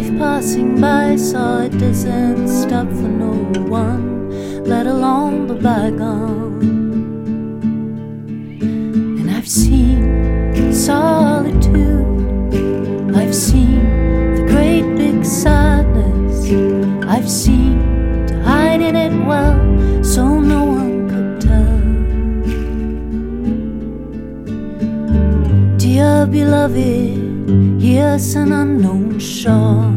life passing by, saw it doesn't stop for no one, let alone the bygone. And I've seen solitude, I've seen the great big sadness, I've seen to hide in it well, so no one could tell. Dear beloved, here's an unknown shore.